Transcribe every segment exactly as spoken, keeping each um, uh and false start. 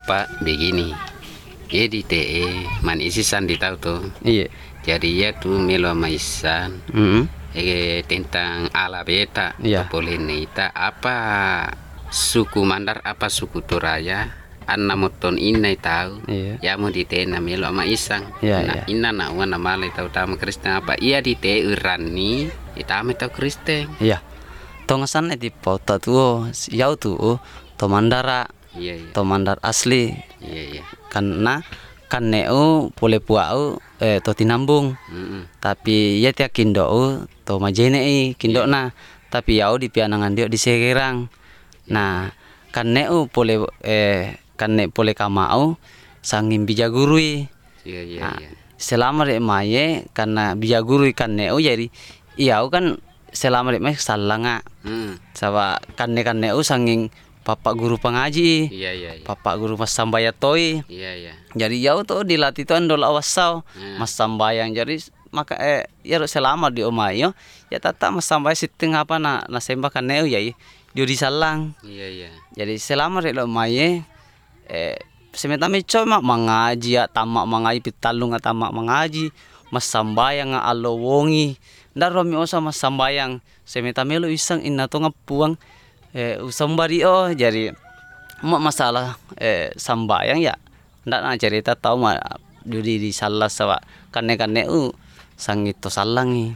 Pak begini, dia di T E man isisan di tahu tuh. Iya. Jadi ya tuh melo maisan Mm-hmm. eh, tentang ala beta Iya. boleh nita apa suku Mandar apa suku Toraya anna moton inai tahu Iya. ya mau di T E na melo ma isang Iya, nah iya. inna na wana male tahu tama Kristen apa iya di T E rani itame tahu Kristen. Iya. Tongasan di pauta tuh yau tuh to mandara Iya iya to mandar asli iya iya karena kan neu pole puau eh to tinambung. Mm-mm. Tapi ya tiak kindo to majene i kindo na tapi yau di pianangan dio di Segerang. Nah kan neu pole eh kan ne pole kamau sangin bija gurui. iya iya Nah, iya selama rek maye karena bija gurui kan neu jadi iau kan selama rek maye salanga Mm. sawa kan ne kan neu sanging Bapak guru pengaji, iya iya iya Bapak guru mas sambaya toy. iya iya Jadi yau tuh dilatih tuh andol awasau Hmm. mas sambayang jadi maka eh ya selama di omayo ya tata mas sambaya siting apa na na sembah kan neu ya dia di salang. iya iya Jadi selama di omaye eh semetame cuma mengaji ya tamak mengaji pitalung tamak mengaji mas sambayang nga alo wongi ndaro mi osa mas sambayang semetame lo isang inna to ngapuang eh usambari oh jadi mau masalah eh sambayang ya ndak na cerita tahu ma judi di salah sawa kane kane u sangito salangi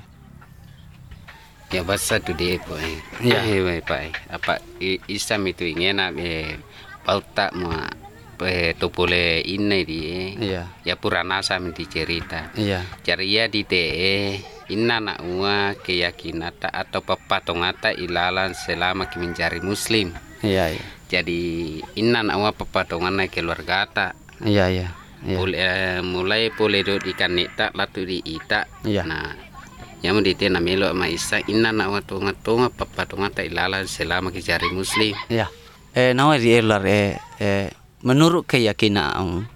ya basa tu dia po eh Iya. eh wai pai apa i- Islam itu ingin eh pauta mo eh topole inne di iya ya purana sam di cerita iya caria di T E inna na ua keyakinata atau pepatongata ilalan selama ki mencari muslim iya iya jadi inna na ua pepatongan keluarga ta iya iya iya Pul- eh, mulai pole do ikan neta latu di ita Iya. nah yang mau ditena melo ma isa inna na wa tonga tonga papa tonga ta ilala selama kicari muslim iya eh nawa di elar eh eh menurut keyakinan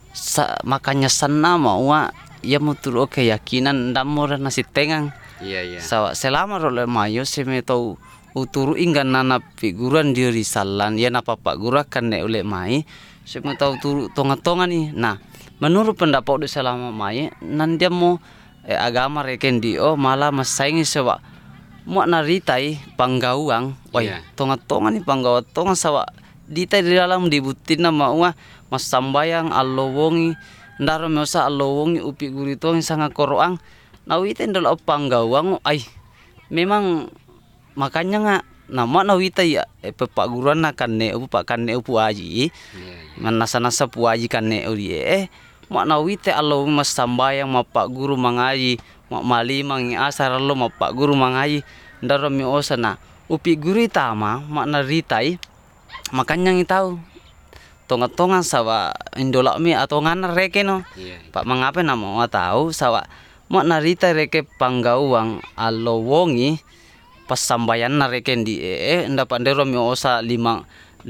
sa, makanya sana mau ya muturu keyakinan ndamur nasi tengang iya iya sawa selama role mayo seme tau uturu inggan nana figuran diri salan ya napa pak gura kan ne ule mai seme tau turu tonga-tonga nih nah menurut pendapat di selama mai nan dia mau eh, agama reken dio malah masaingi sewa mau naritai panggauang wai Iya. tonga-tonga nih panggau tonga sawa ditai di dalam dibutin nama uang mas sambayang allo wongi ndaro meosa allo wongi upi gurito yang sangat koroang nawiten dolo panggauang ai memang makanya nggak nama nawita ya eh, pepak guruan kan ne upa kan ne upu aji iya iya manasa-nasa puaji kan ne uri eh mak nawite allo mas sambayang ma pak guru mangaji mak mali mangi asar allo ma pak guru mangaji ndaro meosa na upi guru tama mak naritai makanya ngi tahu tonga-tonga sawa indolak mi atau ngana reke no iya pak mengapa nama wa tahu sawa mau narita reke panggauang allo wongi pas sambayan na reke di eh ndapat ndero mi osa lima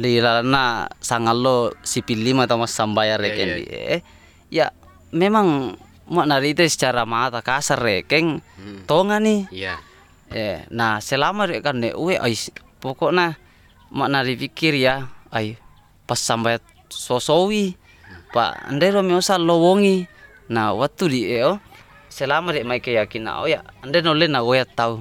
lirana sangalo sipil lima atau mas sambaya reke iya. di eh ya memang mau narita secara mata kasar rekeng Hmm. tonga nih iya eh nah selama rek kan ne we ai pokoknya mak nari pikir ya ai pas sampai sosowi pak ndero mi osa lowongi nah waktu di eo selama rek mai keyakinan oh ya ande nole na goya tahu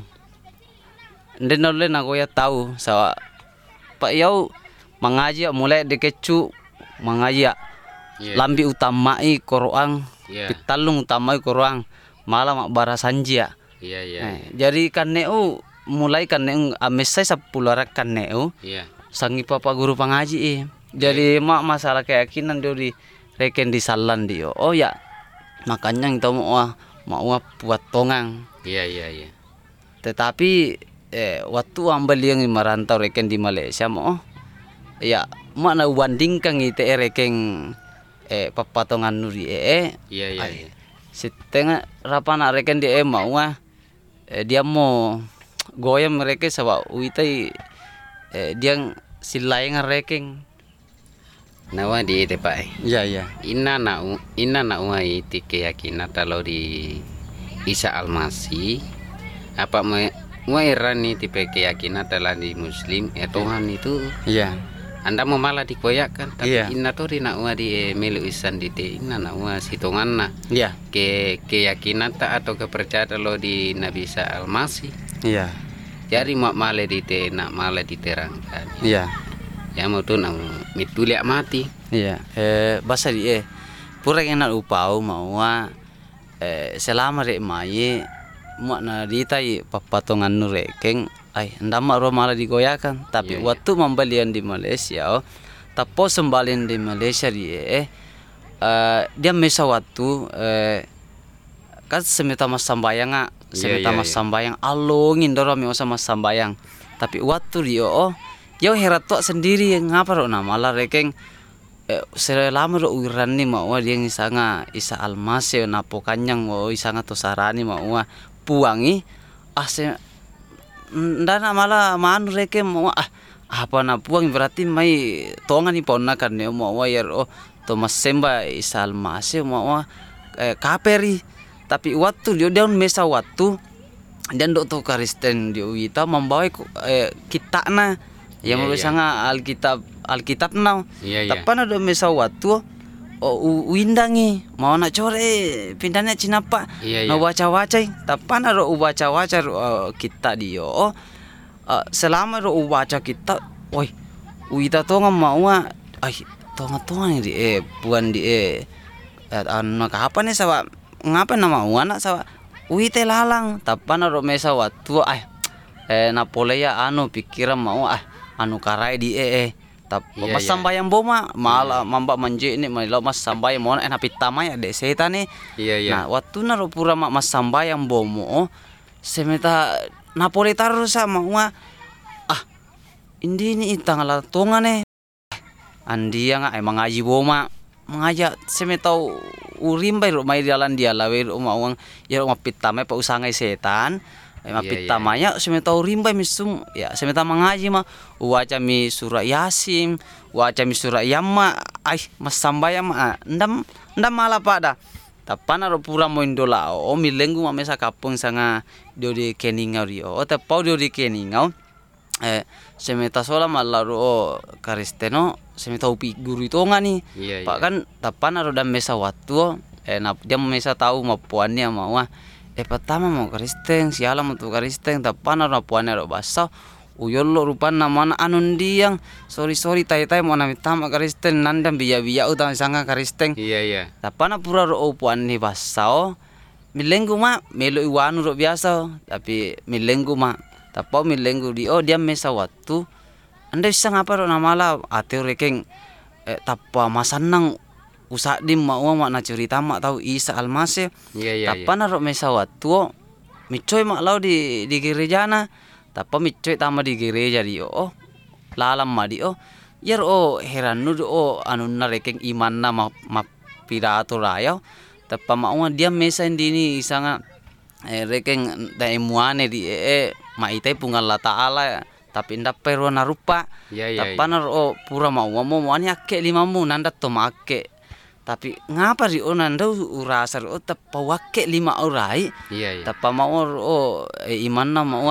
ande nole na goya tahu sawa pak yau mengaji ya, mulai dekecu mengaji ya iya lambi utamai koroang iya pitalung utamai koroang malah mak barasanji ya iya iya Eh, jadi kan neu mulai kan neu amesai sepuluh rak kan neu iya sangi papa guru pengaji eh. Jadi mak masalah keyakinan dia di reken di salan dia. Oh ya makanya kita mau wah mau wah buat tongang. iya iya iya Tetapi eh, waktu ambil yang merantau reken di Malaysia mau ya mak na bandingkan itu reken eh papatongan nuri eh iya iya Ay, iya setengah rapana reken dia mau ah eh, dia mau goyang mereka sawa uitai eh, dia silaing rekeng nawa di te pai iya iya inna na u- inna na ua iti keyakinan kalau di Isa Almasi apa me Muirani tipe keyakinan telah di Muslim ya Tuhan itu iya anda mau malah dikoyakkan tapi Iya. inna to rina ua di milu isan di te inna na ua sitongan na Iya. ke keyakinan ta atau kepercayaan lo di Nabi Isa Almasih. Iya. Jadi mak male di te nak male diterangkan. Iya. Ya mau tuh nang mituliak mati. Iya. Eh basa di eh pura enak upau mau eh selama rek mai mak na dita i papatongan nu rekeng ai ndama ro malah digoyakan tapi Iya, iya. waktu membelian di Malaysia oh, tapo sembalin di Malaysia di eh eh, dia mesa waktu eh kan semeta mas sambayang ah semeta Iya, iya, mas iya. sambayang alongin doro mi osa mas sambayang tapi waktu dia oh yo herat tok sendiri ngapa ro na malah rekeng eh, selama ro uiran ni mau dia isanga Isa Almasih na pokanyang mau isanga tosarani mau puangi ah se ndana malah manu reke mau ah apa na puang berarti mai tonga ni ponna kan ne mau yer oh to masemba Isa Almasih mau eh, kaperi tapi waktu dia dia mesa waktu dan dokter Kristen dia kita membawa eh, kita na yang Iya, mau iya. sanga Alkitab Alkitab na Iya, iya. tapana do mesa waktu oh u- uindangi mau nak core pindahnya cinapa Iya, na iya. waca-waca tapana ro waca-waca uh, kita dio uh, selama ro waca kita oi uita tonga mau ai tonga tonga ni di eh puan di eh anu apa nih sawa ngapa nama anak sawa uite lalang tapana ro mesa waktu ai eh napolea anu pikiran mau ah anu karai di eh eh tap Iya, mas iya. sambayang boma malah mamba manje ni malah mas sambayang mo eh napita ya de setan ni Iya, iya. nah waktu na ro pura mak mas sambayang bomo semeta napole taruh sama wa ah indi ni tangala tonga ne andia nga emang ngaji boma mengajak semeta urimbai ro mai dalan dia lawe ro mawang ya ro mapita pa usangai setan Iya, mapita iya. maya semeta urimbai misum ya semeta mengaji ma waca mi surah yasin waca mi surah yamma ai mas sambayang ma ndam ndam mala pada tapana ro pura mo indola o milengu ma mesa kapung sanga dio di keningau rio o te pau dio di keningau eh semeta sola mala ro karisteno semeta upi guru itu ngani Iya, pak iya. kan tapana ro dam mesa waktu eh na dia mesa tahu mapuannya mau eh pertama mau Kristen siala mau tu Kristen tapana ro puannya ro basa uyollo rupan mana anun diang sorry sorry tai tai mau nami tama Kristen nandam biya biya utang sanga Kristen Iya, iya. tapana pura ro puan ni basao milenggu ma melo iwanu ro biasa tapi milenggu ma tapo milenggu di oh dia mesa waktu anda bisa ngapa ro namala ateu rekeng eh, tapa masanang usa dim mau mak na cerita mak tahu Isa Almasih Iya, iya. iya. tapana ro mesa waktu micoy mak lau di di gereja na tapa micoy tama di gereja di oh lalam ma di oh yer oh heran nu oh anu na rekeng iman na ma, ma pidato raya tapa mau dia mesa dini isanga eh, rekeng da emuane di eh ma itai pungal la taala tapi ndak pero na rupa Iya, iya. iya. tapana ro pura mau mau mau ni akke limamu nanda to make tapi ngapa ri nanda urasa ro tapa wakke lima orai Iya, iya. tapa mau oh eh, iman na mau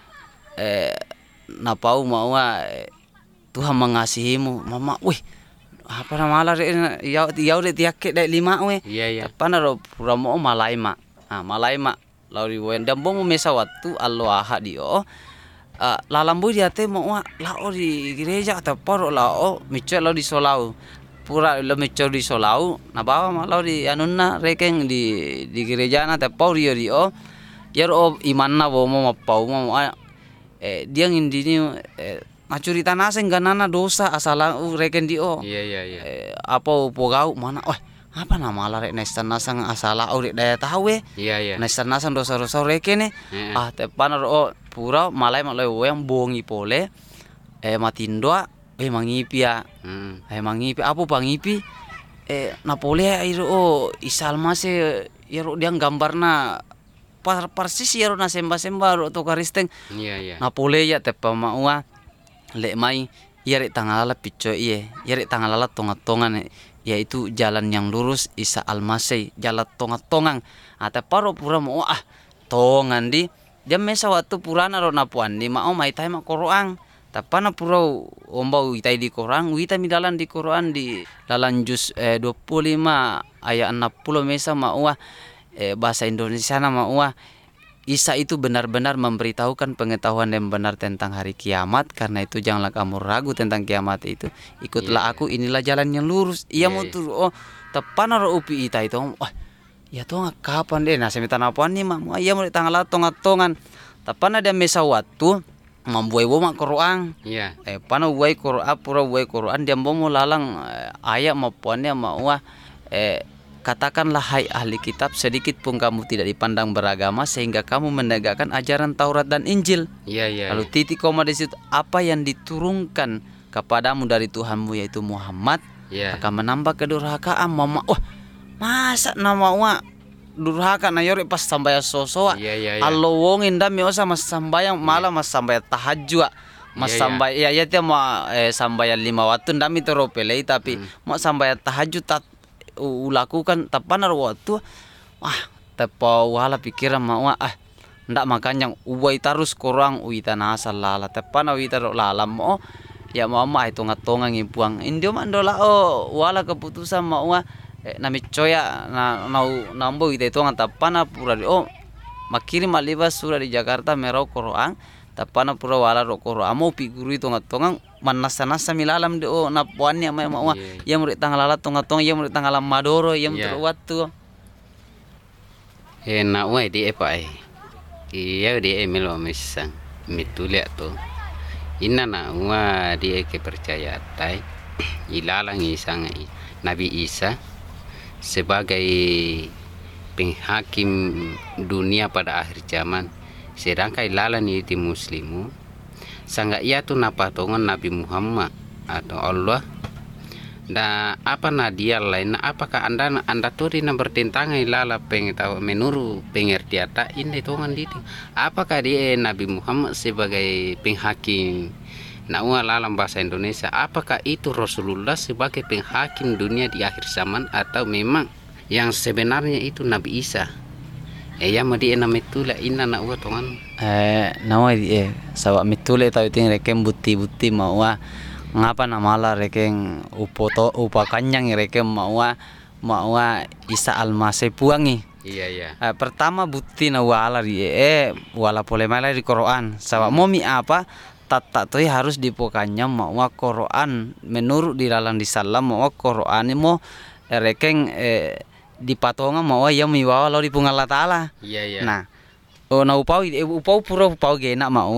eh napau mau eh, Tuhan mengasihimu mama wih apa nama malah ya ya udah tiake dai lima we Iya, iya. tapana ro pura mau malai mak ah malai mak lauri wen dan bomo mesa waktu allo ahad dio Uh, lalambu dia te mau lao di gereja atau poro lao mico lao di solau pura lo mico di solau na bawa ma lao di anunna rekeng di di gereja na te pau rio dio yer o imanna bomo ma pau ma eh dia ngindini eh macurita naseng ganana dosa asala u reken dio Iya, iya, iya. eh, apa pogau mana wah apa nama la rek nesta nasang asala u rek daya tahu we Iya, iya. nesta nasang dosa-dosa rekene Heeh. ah te panar o pura malai malai yang bongi pole eh matindoa eh mangipi ya Hmm. eh mangipi apa pangipi eh napole airo o Isa Almasih yero dia gambarna par persis yero na semba-semba ro to Kristen Iya, iya. napole ya te pamaua le mai yare tangala pico iye yare tangala tonga-tongan yaitu jalan yang lurus Isa Almasih jalan tonga-tongang ate paro pura mo ah tongan di dia mesa waktu purana ro napuan di mau mai tai mak koroang Tapana pura omba witai di Quran, wita mi dalan di Quran di dalam juz eh, dua puluh lima ayat enam puluh mesa maua eh, bahasa Indonesia nama maua Isa itu benar-benar memberitahukan pengetahuan yang benar tentang hari kiamat. Karena itu janganlah kamu ragu tentang kiamat itu. Ikutlah Iya, aku, inilah jalan yang lurus. Ia Iya, mau iya. tur oh tapana ro upi ita itu. Oh, ya tuh kapan deh nah semitan apa nih mak ia mau tanggal tongan-tongan. Tapana dia mesa waktu membuai mak Quran. Iya. Eh pana buai Quran pura buai Quran dia mau lalang eh, ayat maupun mau eh katakanlah hai ahli kitab, sedikit pun kamu tidak dipandang beragama sehingga kamu menegakkan ajaran Taurat dan Injil. Iya, iya. Lalu titik koma di situ, apa yang diturunkan kepadamu dari Tuhanmu yaitu Muhammad Iya. akan menambah kedurhakaan. Mama, wah masa nama wa durhaka na yori pas sambaya sosoa. Iya, iya, iya. Allah wongin dami osa mas sambayang malah mas sambaya tahajud. Mas Iya, iya. sambaya ya ya dia mau eh, sambaya lima waktu dami teropelei tapi mau sambaya tahajud tak ulakukan tapanar waktu wah tepa wala pikiran mau ah ndak makanya ubai tarus kurang uita nasa lala tepana uita lala mo ya mau mah itu ngatongang impuang indio mandola oh wala keputusan mau eh, nami coya na nau nambo ita itu tapana pura di oh makiri malibas sura di Jakarta merau Quran tapana pura wala ro Quran amo piguru itu ngatongang manasa-nasa milalam de oh napuannya ma ma Iya. ya murid tanggal ala tonga-tonga ya murid tanggal madoro ya Iya. murid waktu He na wa di epa ai. Iya di emelo misang mitulia to. Inna na wa di ke percaya tai ilalang isang ai Nabi Isa sebagai penghakim dunia pada akhir zaman. Sedangkan ilalang itu muslimu sangga ia tu napatongan Nabi Muhammad atau Allah da apa na dia lain apakah anda anda turi na bertentangan ilala pengetahuan menurut pengertian tak ini tongan diti apakah dia Nabi Muhammad sebagai penghakim na lalam bahasa Indonesia apakah itu Rasulullah sebagai penghakim dunia di akhir zaman atau memang yang sebenarnya itu Nabi Isa eh ya mau dia nama itulah inna na uwa tongan eh nawa eh sawa mitule tahu ting reken buti-buti mau ngapa namala reken upoto upa kanyang reken mau mau Isa almasih puangi. iya iya Eh, pertama bukti na wala di eh wala pole mala di Quran sawa momi apa tata tuh harus dipokanya mau Quran menurut di dalam di salam mau Quran mo reken eh, dipatonga mau yang miwawa lo di pungalla taala. iya iya Nah, oh na upau upau pura upau gena mau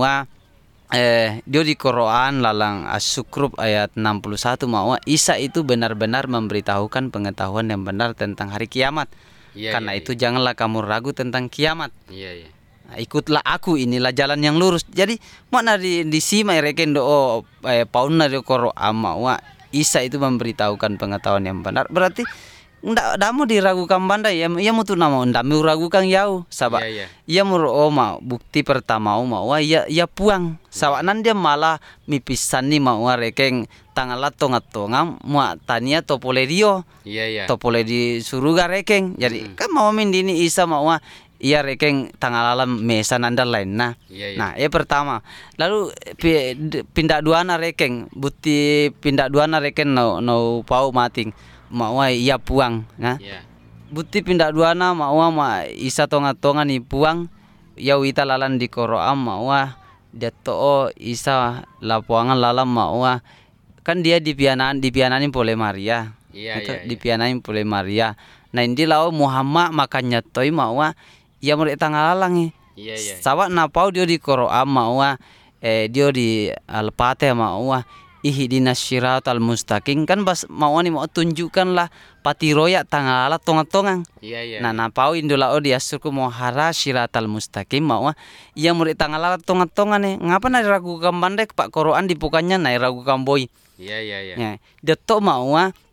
eh dia di Quran lalang As-Sukrub ayat enam puluh satu mau Isa itu benar-benar memberitahukan pengetahuan yang benar tentang hari kiamat. Iya, Karena iya, itu janganlah kamu ragu tentang kiamat. iya iya Nah, ikutlah aku, inilah jalan yang lurus. Jadi mana di di sima reken do oh, eh, pauna di Quran mau Isa itu memberitahukan pengetahuan yang benar. Berarti ndak ndak mau diragukan banda ya ya mau tuh nama ndak mau ragukan yau sabak Iya, iya. ia mau oh mau bukti pertama mau wah ya ya puang sabak nan dia malah mipisan nih mau rekeng tanggal tonga tonga mau tania topole dio iya iya topole di suruga rekeng jadi kan mau min dini Isa mau iya rekeng tanggal alam mesa nanda lain nah iya iya nah ya pertama lalu pi- d- pindah dua na rekeng bukti pindah dua na rekeng no no pau mating mau iya puang nah iya bukti pindah dua na mau ma Isa tonga-tonga ni puang ya wita lalan di Quran mau dia to Isa lapuangan lalam mau kan dia dipianan dipiananin oleh Maria iya itu iya iya. dipiananin oleh Maria nah ini lau Muhammad makanya toy mau ya murid tanggal lalang iya iya sawa napau dia di Quran mau eh dia di Al-Fatihah mau ihdinas syiratal mustaqim kan bas mau ni mau tunjukkanlah pati roya tangala tonga-tongang. iya iya Nah napau indola o dia suku mau hara syiratal mustaqim mau ia murid tangala tonga-tonga nih ngapa na ragukan bandek Pak Quran dipukannya na ragukan boy. iya iya iya Ya dia to mau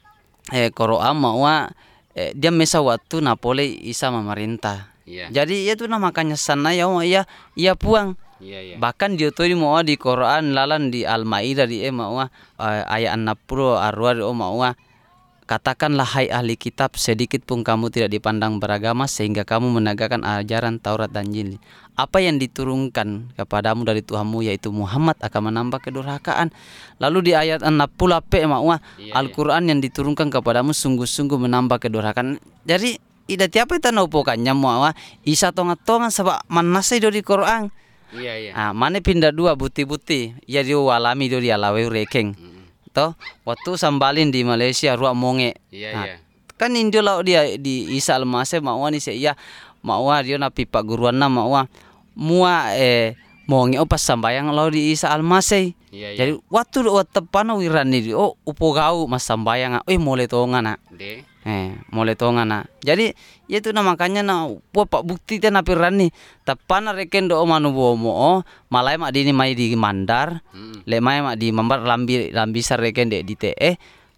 eh Quran mau eh, dia mesa waktu napole Isa memerintah. iya Jadi itu nah makanya sana ya ya ia puang. iya iya Bahkan dia tuh mau di Quran lalan di Al-Maidah di eh mau ayat enam puluh arwa di mau katakanlah hai ahli kitab, sedikit pun kamu tidak dipandang beragama sehingga kamu menegakkan ajaran Taurat dan Injil. Apa yang diturunkan kepadamu dari Tuhanmu yaitu Muhammad akan menambah kedurhakaan. Lalu di ayat enam puluh pe ma'wa, Iya, Al-Quran yang diturunkan kepadamu sungguh-sungguh menambah kedurhakaan. Jadi ida tiapa ita naupokannya ma'wa isa tonga-tongan sebab manasai do di Quran. Iya, iya. Ah, mana pindah dua buti-buti ya dia walami do dia lawe rekeng. Mm. Toh waktu sambalin di Malaysia ruak monge. Iya, Ah, iya. kan Indo lau dia di Isa Almasih ma'wa ni saya ma'wa dia napi pak guruan na ma'wa mua eh monge o pas sambayang lau di Isa Almasih. Iya, iya. Jadi waktu do tepana wiran ni oh upo gau mas sambayang eh mole tonga na. De. Eh, mole tonga na. Jadi ya itu na makanya na po pak bukti tena pirani. Tapana reken do manu bomo malai mak dini mai di mandar. Mm. Le mai mak di mambar lambi lambi sar reken de di te eh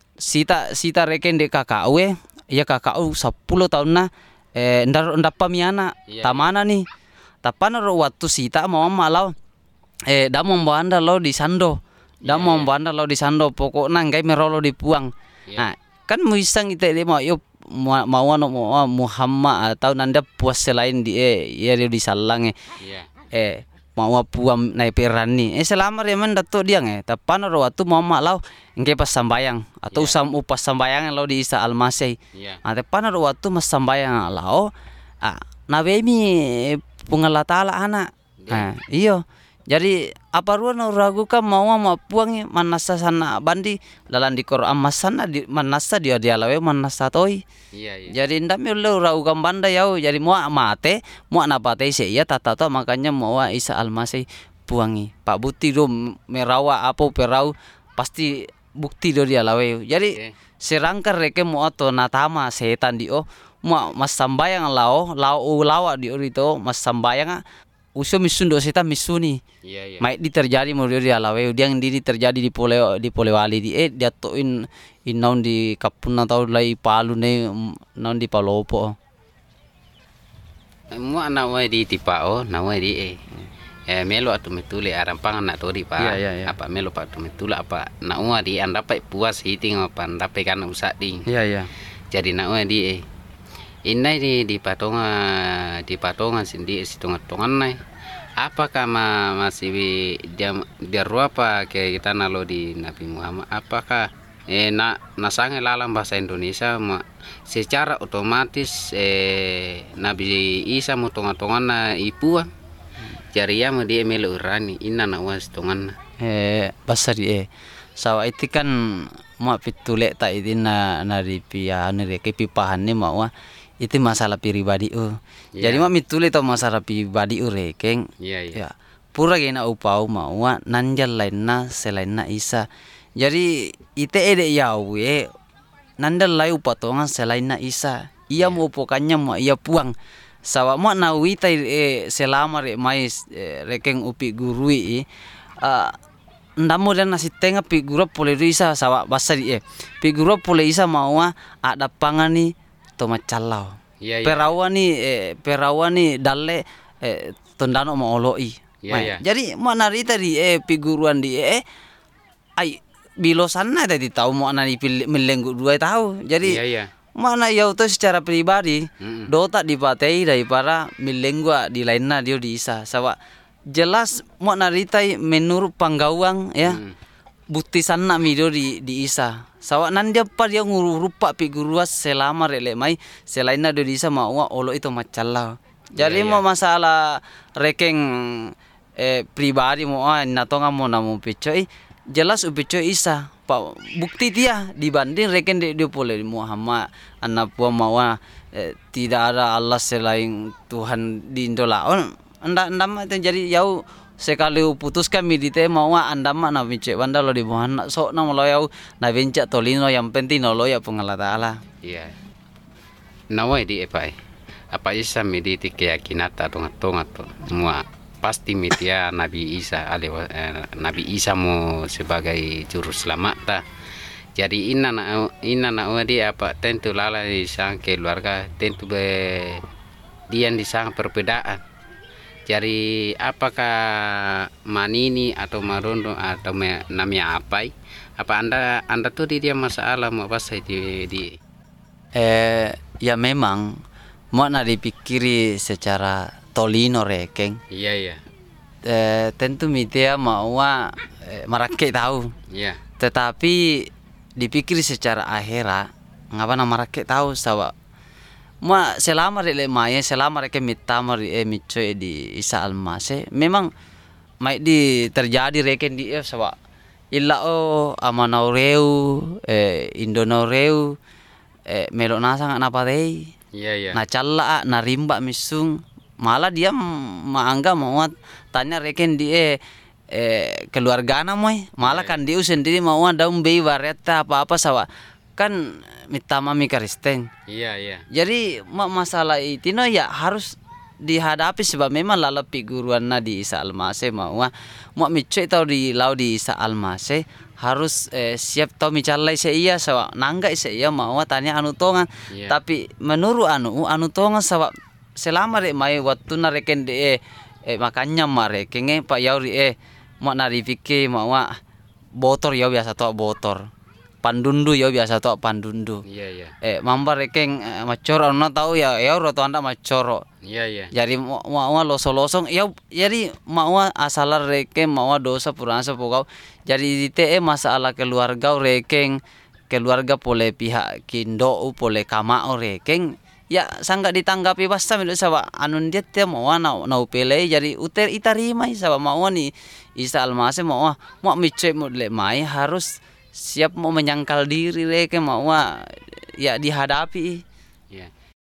sita sita reken de kakau eh ya kakau sepuluh tahun na eh ndar ndapa miana Iya, tamana nih. Tapana ro waktu sita mau malau eh da mau anda lo di sando. Da Iya, mau iya. anda lo di sando pokoknya ngai merolo dipuang. Iya. Nah, kan muisang ite dia mau yo mau anu mau Muhammad atau nanda puas selain di eh ya dia di salang eh Iya. eh mau puam nai perani eh selama dia men dato dia nge tapan ro waktu mau malau engke pas sambayang atau Iya. sam upas sambayang lo di Isa Almasih. Iya. Ah tapan ro waktu mas sambayang lao ah nabemi pungala taala anak. Ah iyo. Jadi apa ruan ragu kan mau ma puang manasa sana bandi dalam di Quran masana di manasa dia dia lawe manasa toy. Iya, iya. Jadi ndak me lo ragu kan banda yau jadi mau mate mau napate se ya tata to makanya mau Isa Almasih puangi. Pak Bukti do merawa apa perau pasti bukti do dia lawe. Jadi Oke. serangkar reke mau to natama setan dio mau mas sambayang lao lao lawa dio itu mas sambayang uso misundo setan misuni. Iya, iya. Mai di terjadi mau dia lawe dia yang di terjadi di pole di Polewali di eh dia toin in naon di kapun atau lai palu ne naon di Palopo. Mu anak wa di tipao, na wa di eh. Eh melo atu metule aram pangan na tori pa. Iya, iya, iya. Apa melo pa tu metula apa na wa di anda pa puas hiting apa anda pe kan usa ding. Iya iya. Jadi na wa di eh. Inai di di patonga di patonga sindi sitonga-tongan nai. Apakah ma, masih dia dia apa ke kita nalo di Nabi Muhammad? Apakah eh na nasange lalang bahasa Indonesia ma, secara otomatis eh Nabi Isa mu tonga-tongan na ipua. Jari ya ma dia melu urani inna na was tongan. Eh basari eh. Sawa itu kan mau pitulek tak itu na nari pia nari kepipahan ni mau itu masalah pribadi oh. Iya. Jadi mak mitule to masalah pribadi urekeng. Iya, iya. Ya. Pura gena upau mau nanjal lainna selainna Isa. Jadi ite ede yawe nandal lai upatongan selainna Isa. Ia mau pokannya mau ia puang. Sawa mak nawita eh, selama re mai eh, rekeng upi gurui eh ndamo dan nasi tengah pi guru pole Isa sawa basari eh. Pi guru pole Isa mau ada pangani to macalau. Iya, iya. Perawan ni eh, perawan ni dalle eh, tondano mau oloi. Iya, Mai. iya. Jadi mau nari tadi eh figuruan di eh ai bilo sana tadi tahu mau nari melenggu dua tahu. Jadi Iya, iya. mana ya itu secara pribadi Mm-mm. do tak dipatei daripada melenggu di lainnya dia di Isa. Sawa jelas mau nari tai menurut panggawang ya. Mm. Bukti sana video di di Isa. Sawa nan dia pa dia ngurupa pi guruas selama rele mai selainnya do di Isa mau olo itu macalau. Jadi Iya, mau iya. masalah rekeng eh, pribadi mau ah natonga mau namu picoi jelas upicoi Isa. Pak bukti dia dibanding reken dia, dia boleh Muhammad anak puan mau eh, tidak ada Allah selain Tuhan di Indola. Oh, anda anda mah jadi jauh sekali putuskan midite mau anda mah na bincek banda lo di Muhammad sok na lo yau na bincek tolino yang penting lo ya pengalat Allah. Iya. Nawai di apa eh? Apa Isa mediti keyakinan tonga tonga to. Mua pasti mitia Nabi Isa ale eh, Nabi Isa mu sebagai juru selamat ta. Jadi inna na inna na di apa tentu lala di sang keluarga tentu be dia di sang perbedaan. Jadi apakah manini atau marondo atau me, namanya apai Apa anda anda tuh di dia masalah mau apa saya di di Eh ya memang mau na dipikiri secara tolino rekeng. iya iya Eh, tentu mitia mau eh, marake tahu. iya Tetapi dipikir secara akhirat ngapa na marake tahu sawa. Ma selama rele maya selama reke mitama ri eh micoy di Isa Almase memang mai di terjadi reken di eh sawa. Illa o amanaureu eh indonaureu eh melok nasa ngak napa dei. iya iya Na calla na rimba misung malah dia maangga mau tanya reken dia eh, keluarga na moy malah kan dia sendiri mau daun bei wareta apa apa sawa kan minta mami Kristen iya iya jadi ma masalah itu no ya harus dihadapi sebab memang lalapi guruan na di Isa Almase mau mau micu tau di lau di Isa Almase harus eh, siap tau micalai se iya sawa nangga se iya mau tanya anu tongan Iya. tapi menurut anu anu tongan sawa selama rek mai waktu na reken de eh, makanya mare kenge pak yauri eh mau nari fikir mau botor ya biasa to botor pandundu ya biasa to pandundu iya iya eh mamba rekeng eh, macoro no tahu ya ya ro to anda macoro iya iya jadi mau mau loso-losong ya jadi mau asal rekeng mau dosa puransa pokau jadi te masalah keluarga rekeng keluarga pole pihak kindo pole kamao rekeng ya sangga ditanggapi basta milu sawa anun dia te mau na na upele jadi uter itarima sawa mau ni Isa Almase mau mau mice mau le mai harus siap mau menyangkal diri reke mau ya dihadapi